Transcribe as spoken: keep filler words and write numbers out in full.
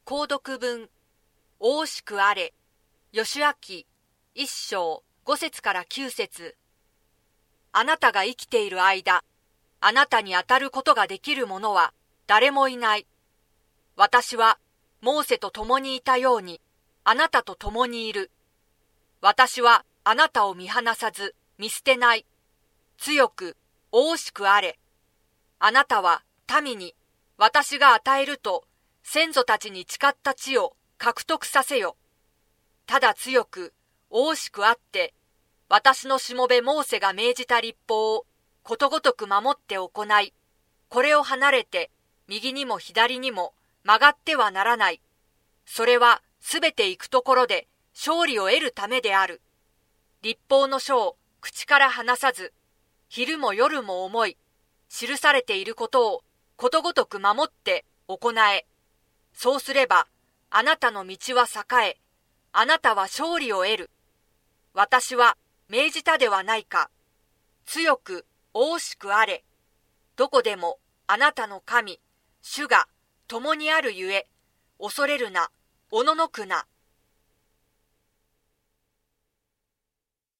購読文、おうしくあれ、義明、一章、五節から九節。あなたが生きている間、あなたに当たることができる者は誰もいない。私はモーセと共にいたように、あなたと共にいる。私はあなたを見放さず、見捨てない。強く、おうしくあれ。あなたは民に、私が与えると、先祖たちに誓った地を獲得させよ。ただ強く、おうしくあって、私のしもべモーセが命じた律法をことごとく守って行い、これを離れて、右にも左にも曲がってはならない。それはすべて行くところで勝利を得るためである。律法の書を口から離さず、昼も夜も思い、記されていることをことごとく守って行え。そうすれば、あなたの道は栄え、あなたは勝利を得る。私は命じたではないか。強く、おうしくあれ。どこでもあなたの神、主が共にあるゆえ、恐れるな、おののくな。